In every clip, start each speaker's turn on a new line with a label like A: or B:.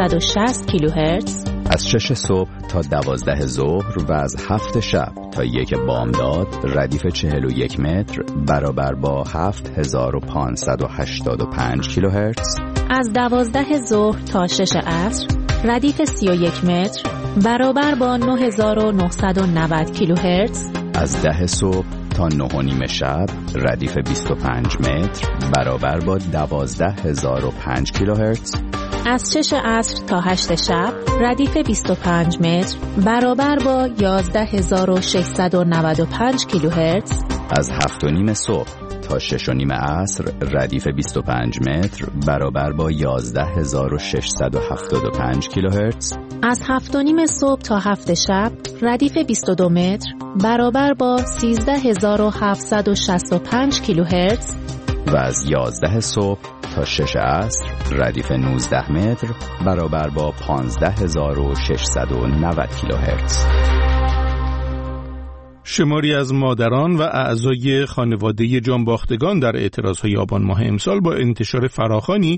A: 660 کیلوهرتز
B: از 6 صبح تا 12 ظهر و از 7 شب تا 1 بامداد ردیف 41 متر برابر با 7585 کیلوهرتز.
A: از 12 ظهر تا 6 عصر ردیف 31 متر برابر با 9990 کیلوهرتز.
B: از 10 صبح تا 9:30 شب ردیف 25 متر برابر با 12005 کیلوهرتز.
A: از 6 عصر تا 8 شب ردیف 25 متر برابر با 11695 کیلوهرتز.
B: از 7:30 صبح تا 6:30 عصر ردیف 25 متر برابر با 11675 کیلوهرتز.
A: از 7:30 صبح تا 7 شب ردیف 22 متر برابر با 13765 کیلوهرتز.
B: و از 11 صبح تا 6 عصر ردیف 19 متر برابر با 15690 کیلوهرتز.
C: شماری از مادران و اعضای خانواده جانباختگان در اعتراضهای آبان ماه امسال با انتشار فراخوانی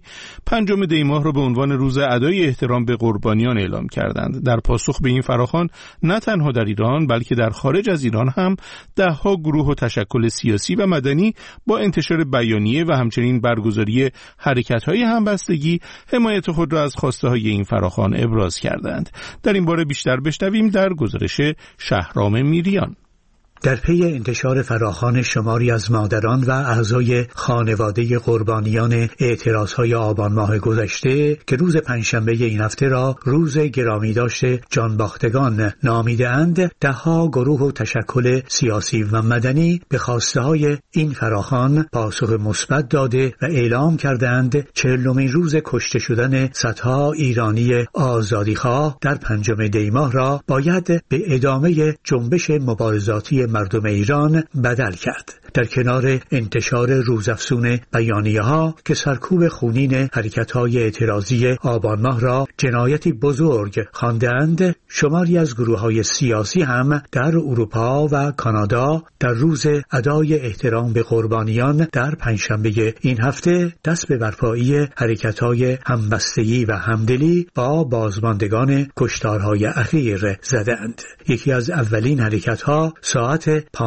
C: 5 دی ماه را به عنوان روز ادای احترام به قربانیان اعلام کردند. در پاسخ به این فراخوان نه تنها در ایران بلکه در خارج از ایران هم دهها گروه و تشکل سیاسی و مدنی با انتشار بیانیه و همچنین برگزاری حرکت‌های همبستگی حمایت خود را از خواسته‌های این فراخوان ابراز کردند. در این باره بیشتر بشنویم در گزارش شهرام میریان.
D: در پی انتشار فراخوان شماری از مادران و اعضای خانواده قربانیان اعتراضهای آبان ماه گذشته که روز پنجشنبه این هفته را روز گرامی داشته جانباختگان نامیده‌اند، دهها گروه و تشکل سیاسی و مدنی به خواسته‌های این فراخوان پاسخ مثبت داده و اعلام کردند 40مین روز کشته شدن صدها ایرانی آزادیخواه در 5 دی ماه را باید به ادامه جنبش مبارزاتی مردم ایران بدل کرد. در کنار انتشار روزافزون بیانیه‌ها که سرکوب خونین حرکت‌های اعتراضی آبان ماه را جنایتی بزرگ خواندند، شماری از گروه‌های سیاسی هم در اروپا و کانادا در روز ادای احترام به قربانیان در پنجشنبه این هفته دست به برپایی حرکت‌های همبستگی و همدلی با بازماندگان کشتارهای اخیر زدند. یکی از اولین حرکت‌ها ساعت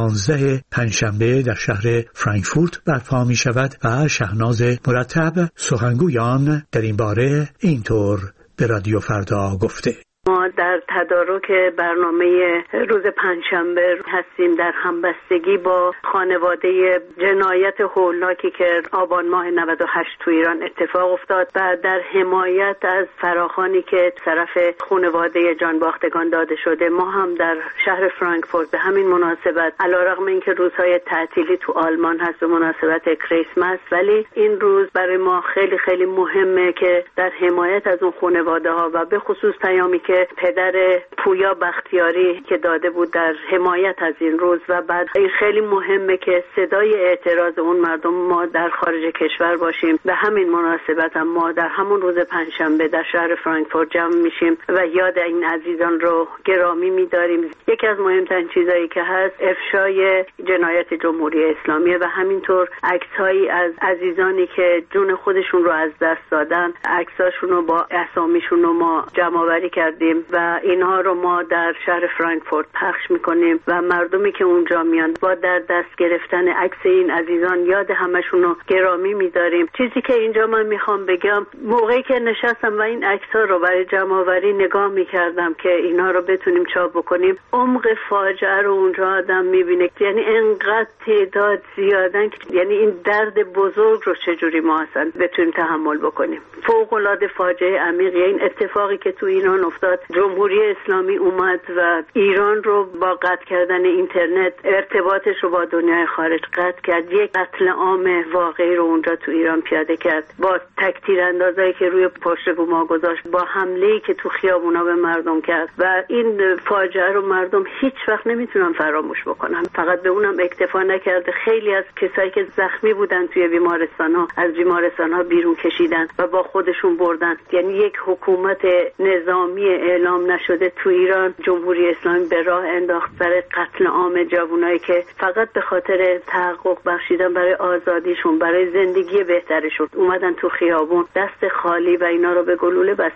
D: 15 پنجشنبه در شهر فرانکفورت برپا می شود و شهناز مرتب سخنگویان در این باره اینطور به رادیو فردا گفته:
E: ما در تدارک برنامه روز پنجشنبه هستیم در همبستگی با خانواده جنایت هولناکی که آبان ماه 98 تو ایران اتفاق افتاد و در حمایت از فراخوانی که طرف خانواده جانباختگان داده شده. ما هم در شهر فرانکفورت به همین مناسبت علیرغم اینکه روزهای تعطیلی تو آلمان هست به مناسبت کریسمس، ولی این روز برای ما خیلی خیلی مهمه که در حمایت از اون خانواده ها و به خصوص پیامی که پدر پویا بختیاری که داده بود در حمایت از این روز و بعد این خیلی مهمه که صدای اعتراض اون مردم ما در خارج کشور باشیم. به همین مناسبت هم ما در همون روز پنجشنبه در شهر فرانکفورت جمع میشیم و یاد این عزیزان رو گرامی می‌داریم. یکی از مهمترین چیزایی که هست افشای جنایت جمهوری اسلامی و همینطور عکس‌هایی از عزیزانی که جون خودشون رو از دست دادن، عکساشون رو با اسامیشون رو ما جمع‌آوری کردیم و اینها رو ما در شهر فرانکفورت پخش میکنیم و مردمی که اونجا میان با در دست گرفتن عکس این عزیزان یاد همشون رو گرامی میداریم. چیزی که اینجا من میخوام بگم، موقعی که نشستم و این عکس‌ها رو برای جمع‌آوری نگاه میکردم که اینا رو بتونیم چاپ بکنیم، عمق فاجعه رو اونجا آدم میبینه. یعنی انقدر تعداد زیادن که یعنی این درد بزرگ رو چجوری ما اصلا بتونیم تحمل بکنیم. فوق‌العاده فاجعه عمیق. این اتفاقی که تو ایران افتاد، جمهوری اسلامی اومد و ایران رو با قطع کردن اینترنت ارتباطش رو با دنیای خارج قطع کرد. یک قتل عام واقعی رو اونجا تو ایران پیاده کرد با تک‌تیراندازایی که روی پشت بوما گذاشت، با حمله‌ای که تو خیابونا به مردم کرد و این فاجعه رو مردم هیچ وقت نمیتونن فراموش بکنن. فقط به اونم اکتفا نکرده، خیلی از کسایی که زخمی بودن توی بیمارستان‌ها از بیمارستان‌ها بیرون کشیدن و با خودشون بردن. یعنی یک حکومت نظامی اعلام نشده تو ایران جمهوری اسلامی به راه انداخت برای قتل عام جوانایی که فقط به خاطر تحقق بخشیدن برای آزادیشون، برای زندگی بهترشون اومدن تو خیابون دست خالی و اینا رو به گلوله بستن.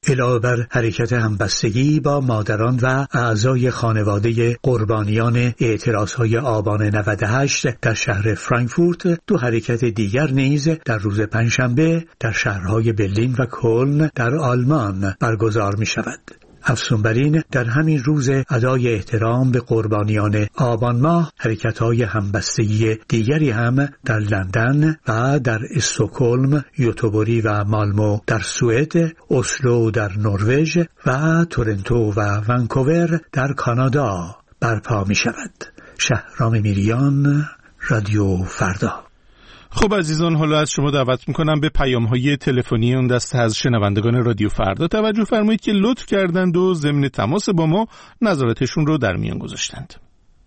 D: علاوه بر حرکت همبستگی با مادران و اعضای خانواده قربانیان اعتراضهای آبان 98 در شهر فرانکفورت، دو حرکت دیگر نیز در روز پنجشنبه در شهرهای برلین و کلن در آلمان برگزار می شود. افزون بر این، در همین روز ادای احترام به قربانیان آبان ماه، حرکت‌های همبستگی دیگری هم در لندن و در استکهلم، یوتوبوری و مالمو در سوئد، اسلو در نروژ و تورنتو و ونکوور در کانادا برپا می شود. شهرام میریان، رادیو فردا.
C: خب عزیزان، حالا از شما دعوت میکنم به پیام‌های تلفنی اون دسته از شنوندگان رادیو فردا توجه فرمایید که لطف کردند و ضمن تماس با ما نظراتشون رو در میان گذاشتند.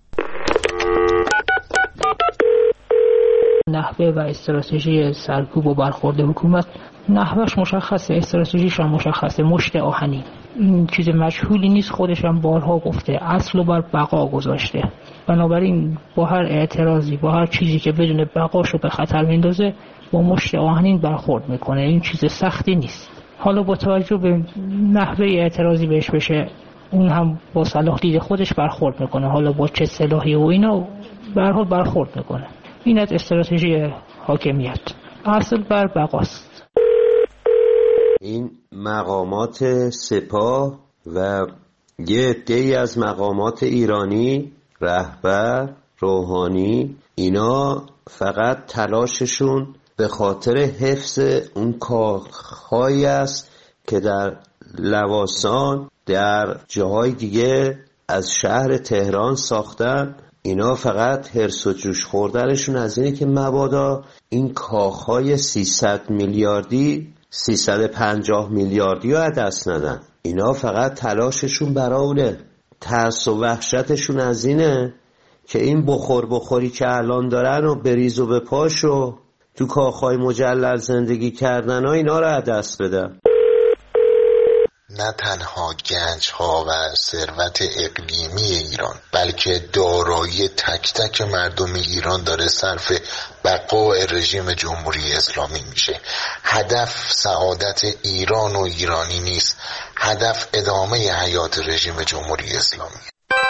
F: نحوه و استراتژی سرکوب و برخورد حکومت نحوهش مشخصه، استراتژیش هم مشخصه، مشت آهنی. این چیز مجهولی نیست، خودش هم بارها گفته، اصل و بر بقا گذاشته. بنابراین با هر اعتراضی، با هر چیزی که بدون بقاشو به خطر میندازه، با مشت آهنین برخورد میکنه. این چیز سختی نیست. حالا با توجه به نحوه اعتراضی بهش بشه، اون هم با صلاح دید خودش برخورد میکنه. حالا با چه سلاحی و اینا به هر حال برخورد میکنه. این از استراتژی حاکمیت، اصل بر بقاست.
G: این مقامات سپاه و یه عده‌ای از مقامات ایرانی، رهبر، روحانی، اینا فقط تلاششون به خاطر حفظ اون کاخهایی است که در لواسان، در جاهای دیگه از شهر تهران ساختن. اینا فقط هرس و جوش خوردنشون از اینه که مبادا این کاخهای 300 میلیاردی 350 میلیاردی رو دست ندن. اینا فقط تلاششون برای اونه، ترس و وحشتشون از اینه که این بخوری که الان دارن و بریز و بپاش و تو کاخهای مجلل زندگی کردن ها اینا رو دست بدن.
H: نه تنها گنج ها و ثروت اقلیمی ایران، بلکه دارایی تک تک مردم ایران داره صرف بقای رژیم جمهوری اسلامی میشه. هدف سعادت ایران و ایرانی نیست، هدف ادامه حیات رژیم جمهوری اسلامی.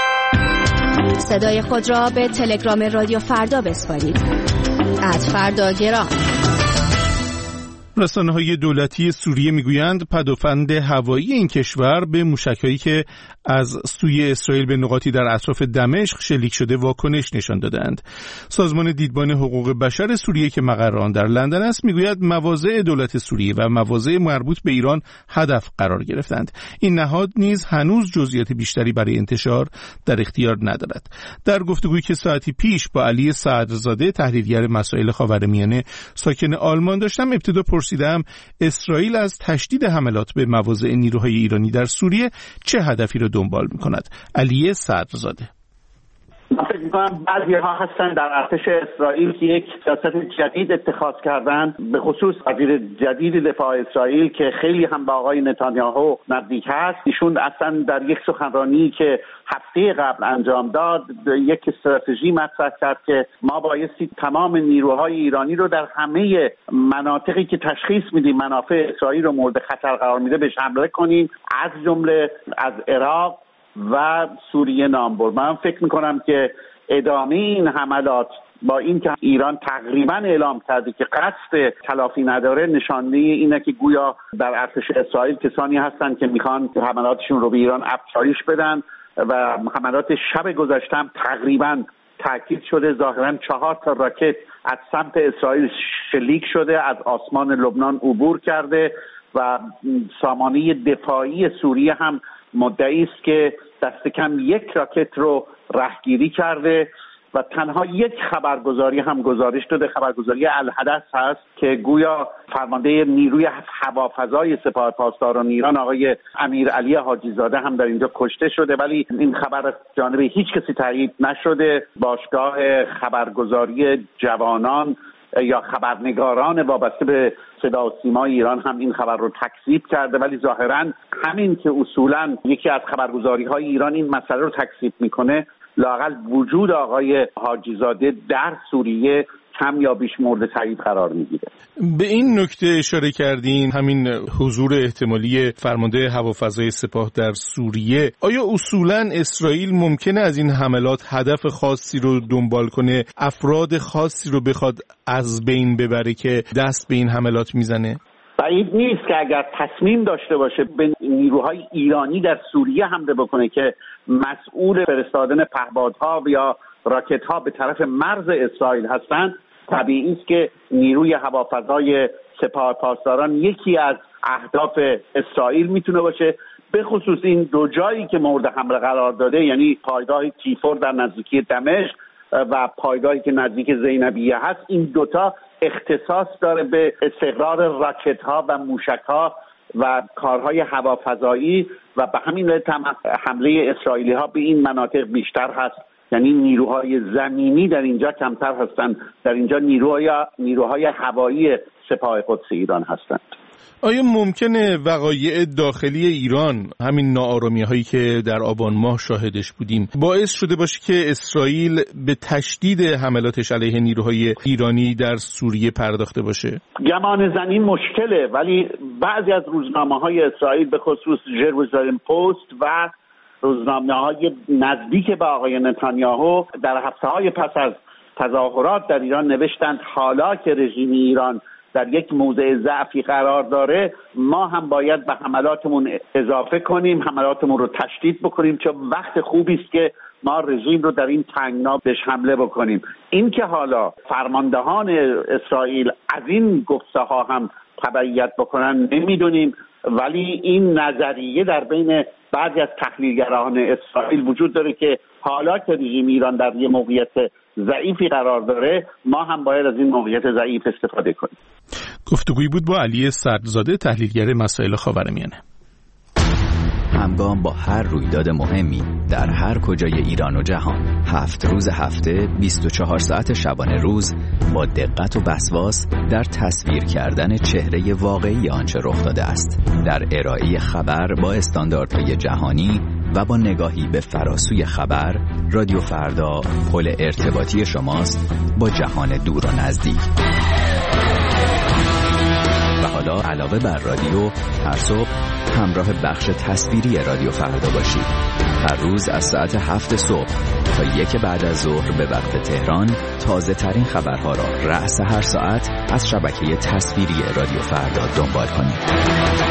I: صدای خود را به تلگرام رادیو فردا بسپارید. @فرداگرام.
C: رسانه‌های دولتی سوریه میگویند پدافند هوایی این کشور به موشک‌هایی که از سوی اسرائیل به نقاطی در اطراف دمشق شلیک شده واکنش نشان دادند. سازمان دیدبان حقوق بشر سوریه که مقر آن در لندن است میگوید مواضع دولت سوریه و مواضع مربوط به ایران هدف قرار گرفتند. این نهاد نیز هنوز جزئیات بیشتری برای انتشار در اختیار ندارد. در گفتگویی که ساعتی پیش با علی صدرزاده تحلیلگر مسائل خاورمیانه ساکن آلمان داشتم، ابتدا پرسیدم اسرائیل از تشدید حملات به مواضع نیروهای ایرانی در سوریه چه هدفی را دنبال می‌کند. علی صدرزاده:
J: من فکر می‌کنم بعضی‌ها هستن در ارتش اسرائیل که یک سیاست جدید اتخاذ کردن، به خصوص وزیر جدید دفاع اسرائیل که خیلی هم با آقای نتانیاهو نزدیک هست. ایشون اصلا در یک سخنرانی که هفته قبل انجام داد یک استراتژی مطرح کرد که ما بایستی تمام نیروهای ایرانی رو در همه مناطقی که تشخیص میدیم منافع اسرائیل رو مورد خطر قرار میده بهش حمله کنیم، از جمله از عراق و سوریه نام برد. من فکر میکنم که ادامه این حملات با این که ایران تقریبا اعلام کرده که قصد تلافی نداره، نشانه اینه که گویا در ارتش اسرائیل کسانی هستن که میخوان حملاتشون رو به ایران افزایش بدن و حملات شب گذشته هم تقریبا تاکید شده. ظاهرا 4 تا راکت از سمت اسرائیل شلیک شده، از آسمان لبنان عبور کرده و سامانه دفاعی سوریه هم مدعی است که دست کم 1 راکت رو رهگیری کرده و تنها یک خبرگزاری هم گزارش داده، خبرگزاری الحدث هست که گویا فرمانده نیروی هوافضای سپاه پاسداران ایران آقای امیرعلی حاجی زاده هم در اینجا کشته شده، ولی این خبر از جانب هیچ کسی تایید نشده. باشگاه خبرگزاری جوانان یا خبرنگاران وابسته به صدا و سیمای ایران هم این خبر رو تکذیب کرده، ولی ظاهراً همین که اصولاً یکی از خبرگزاری‌های ایران این مسئله رو تکذیب میکنه، لااقل وجود آقای حاجی زاده در سوریه کم یا بیش مورد تایید قرار میگیره.
C: به این نکته اشاره کردین، همین حضور احتمالی فرمانده هوافضای سپاه در سوریه. آیا اصولاً اسرائیل ممکنه از این حملات هدف خاصی رو دنبال کنه، افراد خاصی رو بخواد از بین ببره که دست به این حملات میزنه؟
J: بعید نیست که اگر تصمیم داشته باشه به نیروهای ایرانی در سوریه حمله بکنه که مسئول فرستادن پهپادها یا راکت‌ها به طرف مرز اسرائیل هستند، طبیعی است که نیروی هوافضای سپاه پاسداران یکی از اهداف اسرائیل میتونه باشه، به خصوص این دو جایی که مورد حمله قرار داده، یعنی پایگاه تیفور در نزدیکی دمشق و پایگاهی که نزدیک زینبیه هست. این دوتا اختصاص داره به استقرار راکت‌ها و موشک‌ها و کارهای هوافضایی و به همین علت حمله اسرائیلی‌ها به این مناطق بیشتر هست. یعنی نیروهای زمینی در اینجا کمتر هستند، در اینجا نیروهای هوایی سپاه قدس ایران هستند.
C: آیا ممکنه وقایع داخلی ایران، همین ناآرامی‌هایی که در آبان ماه شاهدش بودیم، باعث شده باشه که اسرائیل به تشدید حملاتش علیه نیروهای ایرانی در سوریه پرداخته باشه؟
J: گمان زنی مشکله، ولی بعضی از روزنامه‌های اسرائیل به خصوص ژروزالم پست و روزنامه‌های نزدیک به آقای نتانیاهو در هفته‌های پس از تظاهرات در ایران نوشتند حالا که رژیم ایران در یک موضع ضعفی قرار داره، ما هم باید به حملاتمون اضافه کنیم، حملاتمون رو تشدید بکنیم، چون وقت خوبی است که ما رژیم رو در این تنگنا بهش حمله بکنیم. این که حالا فرماندهان اسرائیل از این گفته ها هم تبعیت بکنن نمیدونیم، ولی این نظریه در بین بعضی از تحلیلگران اسرائیل وجود داره که حالا که رژیم ایران در یک موقعیت ضعیفی قرار داره، ما هم باید از این موقعیت ضعیف استفاده کنیم.
C: گفتگویی بود با علی سردزاده، تحلیلگر مسائل خاورمیانه.
B: همگام با هر رویداد مهمی در هر کجای ایران و جهان، 7 روز هفته، 24 ساعت شبانه روز، با دقت و وسواس در تصویر کردن چهره واقعی آنچه رخ داده است، در ارائه خبر با استانداردهای جهانی و با نگاهی به فراسوی خبر، رادیو فردا پل ارتباطی شماست با جهان دور و نزدیک. و حالا علاوه بر رادیو، هر صبح همراه بخش تصویری رادیو فردا باشید. هر روز از ساعت 7 صبح تا 1 بعد از ظهر به وقت تهران، تازه ترین خبرها را رأس هر ساعت از شبکه تصویری رادیو فردا دنبال کنید.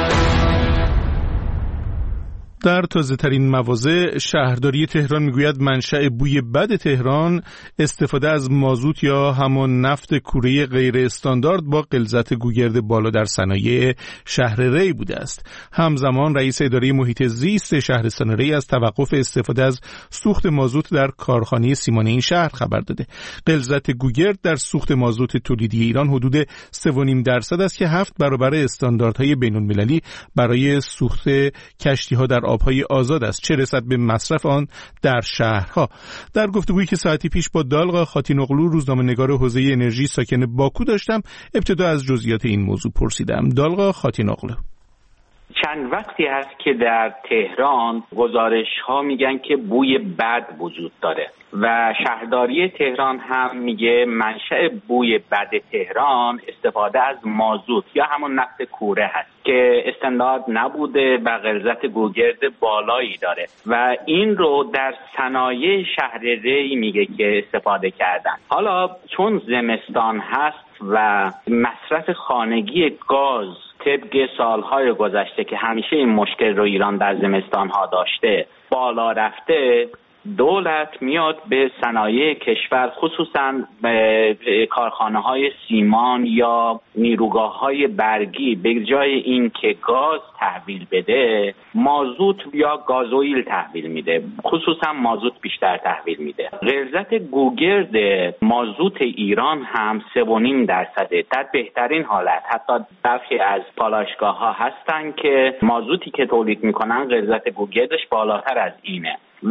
C: در تازه ترین مواضع، شهرداری تهران میگوید منشأ بوی بد تهران استفاده از مازوت یا همان نفت کوره غیر استاندارد با غلظت گوگرد بالا در صنایع شهر ری بوده است. همزمان رئیس اداره محیط زیست شهرستان ری از توقف استفاده از سوخت مازوت در کارخانه سیمان این شهر خبر داده. غلظت گوگرد در سوخت مازوت تولیدی ایران حدود 3.5% است که 7 برابر استانداردهای بین‌المللی برای سوخت کشتی‌ها در آبهای آزاد است، چه رسد به مصرف آن در شهرها. در گفتگویی که ساعتی پیش با دالقا خاتینوغلو، روزنامه‌نگار حوزه انرژی ساکن باکو داشتم، ابتدا از جزئیات این موضوع پرسیدم. دالقا خاتینوغلو:
K: چند وقتی هست که در تهران گزارش‌ها میگن که بوی بد وجود داره و شهرداری تهران هم میگه منشأ بوی بد تهران استفاده از مازوت یا همون نفت کوره هست که استاندارد نبوده و غلظت گوگرد بالایی داره و این رو در صنایع شهر ری میگه که استفاده کردن. حالا چون زمستان هست و مصرف خانگی گاز طبق سالهای گذشته که همیشه این مشکل رو ایران در زمستانها داشته بالا رفته، دولت میاد به صنایع کشور، خصوصا به کارخانه‌های سیمان یا نیروگاه‌های برگی، به جای این که گاز تحویل بده مازوت یا گازوئیل تحویل میده، خصوصا مازوت بیشتر تحویل میده. غلظت گوگرد مازوت ایران هم 3.5% در بهترین حالت. حتی برخی از پالایشگاه‌ها هستن که مازوتی که تولید میکنن غلظت گوگردش بالاتر از اینه و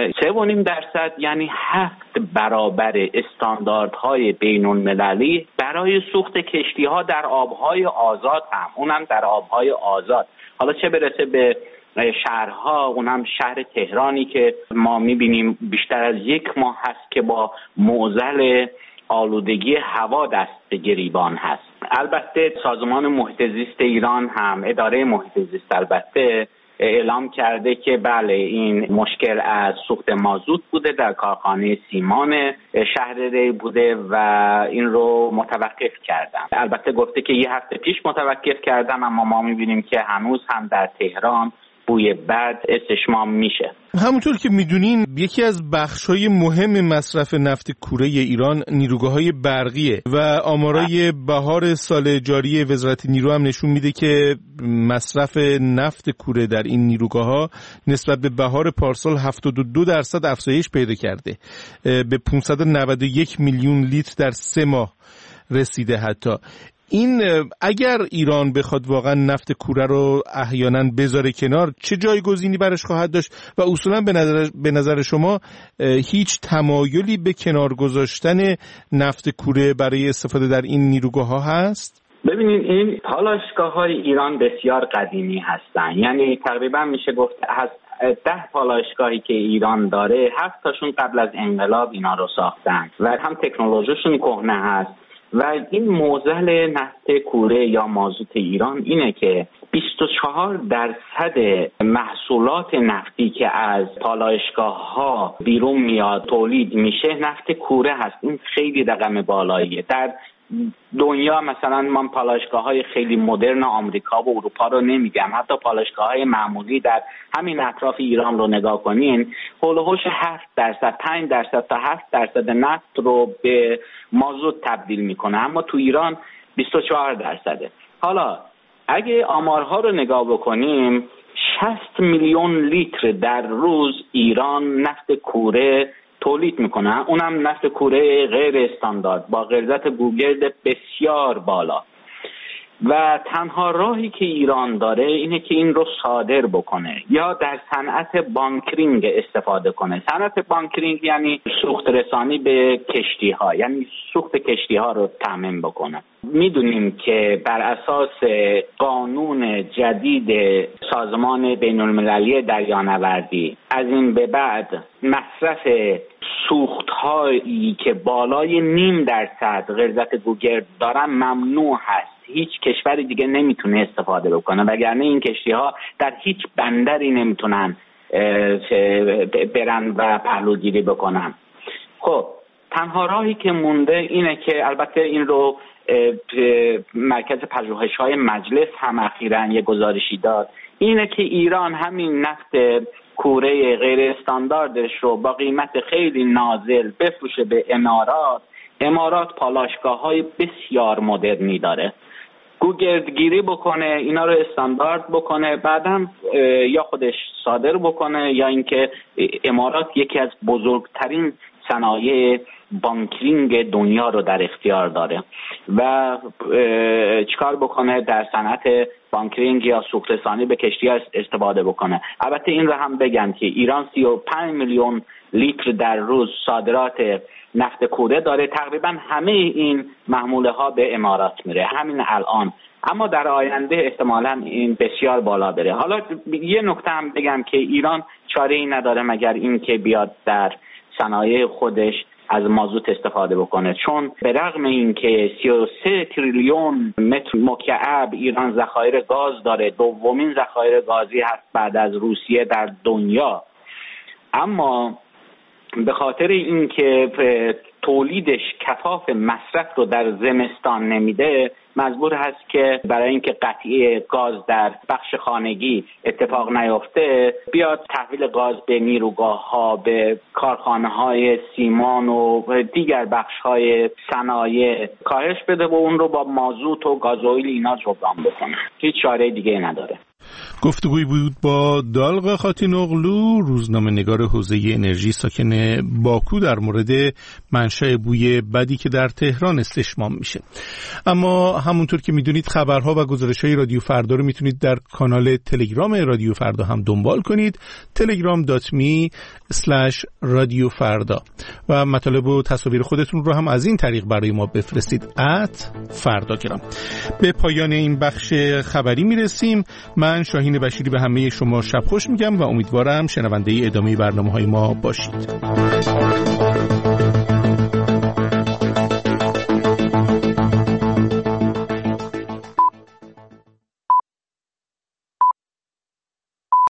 K: 3.5% یعنی 7 برابر استانداردهای بین‌المللی برای سوخت کشتی‌ها در آبهای آزاد، هم اونم در آبهای آزاد. حالا چه برسه به شهرها، اونم شهر تهرانی که ما می‌بینیم بیشتر از 1 ماه هست که با معضل آلودگی هوا دست به گریبان هست. البته سازمان محیط زیست ایران هم، اداره محیط زیست البته اعلام کرده که بله این مشکل از سوخت مازوت بوده در کارخانه سیمان شهر ری بوده و این رو متوقف کردن. البته گفته که یه هفته پیش متوقف کردن، اما ما می‌بینیم که هنوز هم در تهران بوی بد استشمام میشه.
C: همونطور که میدونین یکی از بخش‌های مهم مصرف نفت کوره ایران نیروگاه‌های برقیه و آمارای بهار سال جاری وزارت نیرو هم نشون میده که مصرف نفت کوره در این نیروگاه‌ها نسبت به بهار پارسال 72% افزایش پیدا کرده، به 591 میلیون لیتر در 3 ماه رسیده. حتی این اگر ایران بخواد واقعا نفت کوره رو احیانا بذاره کنار، چه جایگزینی براش خواهد داشت و اصولا به نظر شما هیچ تمایلی به کنار گذاشتن نفت کوره برای استفاده در این نیروگاه‌ها هست؟
K: ببینید این پالایشگاه‌های ایران بسیار قدیمی هستن، یعنی تقریبا میشه گفت از 10 پالایشگاهی که ایران داره 7 تاشون قبل از انقلاب اینا رو ساختن و هم تکنولوژیشون کهنه هست. و این معضل نفت کوره یا مازوت ایران اینه که 24% محصولات نفتی که از پالایشگاه‌ها بیرون میاد تولید میشه نفت کوره هست. این خیلی رقم بالاییه. در دنیا مثلا من پالایشگاه‌های خیلی مدرن آمریکا و اروپا رو نمیگم، حتی پالایشگاه‌های معمولی در همین اطراف ایران رو نگاه کنین، هولوش 7%، 5% تا 7% نفت رو به مازوت تبدیل میکنه، اما تو ایران 24%. حالا اگه آمارها رو نگاه بکنیم 60 میلیون لیتر در روز ایران نفت کوره تولید میکنن، اونم نفت کوره غیر استاندارد با غلظت گوگرد بسیار بالا. و تنها راهی که ایران داره اینه که این رو صادر بکنه یا در صنعت بانکرینگ استفاده کنه. صنعت بانکرینگ یعنی سوخت رسانی به کشتی ها، یعنی سوخت کشتی ها رو تامین بکنه. میدونیم که بر اساس قانون جدید سازمان بین المللی دریانوردی از این به بعد مصرف سوخت هایی که بالای 0.5% غلظت گوگرد دارن ممنوع هست. هیچ کشوری دیگه نمیتونه استفاده بکنه، وگرنه این کشتی ها در هیچ بندری نمیتونن برن و پهلوگیری بکنن. خب تنها راهی که مونده اینه که البته این رو مرکز پژوهش‌های مجلس هم اخیراً یه گزارشی داد، اینه که ایران همین نفت کوره غیر استانداردش رو با قیمت خیلی نازل بفروشه به امارات پالایشگاه‌های بسیار مدرنی داره، گوگردگیری بکنه، اینا رو استاندارد بکنه، بعدم یا خودش صادر بکنه یا اینکه امارات یکی از بزرگترین صنایع بانکرینگ دنیا رو در اختیار داره و چیکار بکنه در صنعت بانکرینگ یا سوخت رسانی به کشتی‌ها استفاده بکنه. البته این رو هم بگم که ایران 35 میلیون لیتر در روز صادرات نفت کوره داره، تقریبا همه این محموله ها به امارات میره همین الان، اما در آینده احتمالاً این بسیار بالا بره. حالا یه نکته هم بگم که ایران چاره‌ای نداره مگر این که بیاد در صنایع خودش از مازوت استفاده بکنه، چون به رغم این که 33 تریلیون متر مکعب ایران ذخایر گاز داره، دومین ذخایر گازی هست بعد از روسیه در دنیا، اما به خاطر اینکه تولیدش کفاف مصرف رو در زمستان نمیده مجبور هست که برای اینکه قطعی گاز در بخش خانگی اتفاق نیفته بیاد تحویل گاز به نیروگاه‌ها، به کارخانه‌های سیمان و دیگر بخش‌های صنایع کاهش بده و اون رو با مازوت و گازوئیل اینا جبران بکنه. هیچ چاره دیگه نداره.
C: گفتگوی بود با دالق خاتینوغلو، روزنامه‌نگار حوزه انرژی ساکن باکو، در مورد منشأ بوی بدی که در تهران استشمام میشه. اما همونطور که میدونید خبرها و گزارش‌های رادیو فردا رو میتونید در کانال تلگرام رادیو فردا هم دنبال کنید، telegram.me/رادیو فردا، و مطالب و تصاویر خودتون رو هم از این طریق برای ما بفرستید @فرداگرام. به پایان این بخش خبری میرسیم. من شاهین بشیری به همه شما شب خوش میگم و امیدوارم شنونده ادامه برنامه‌های ما باشید.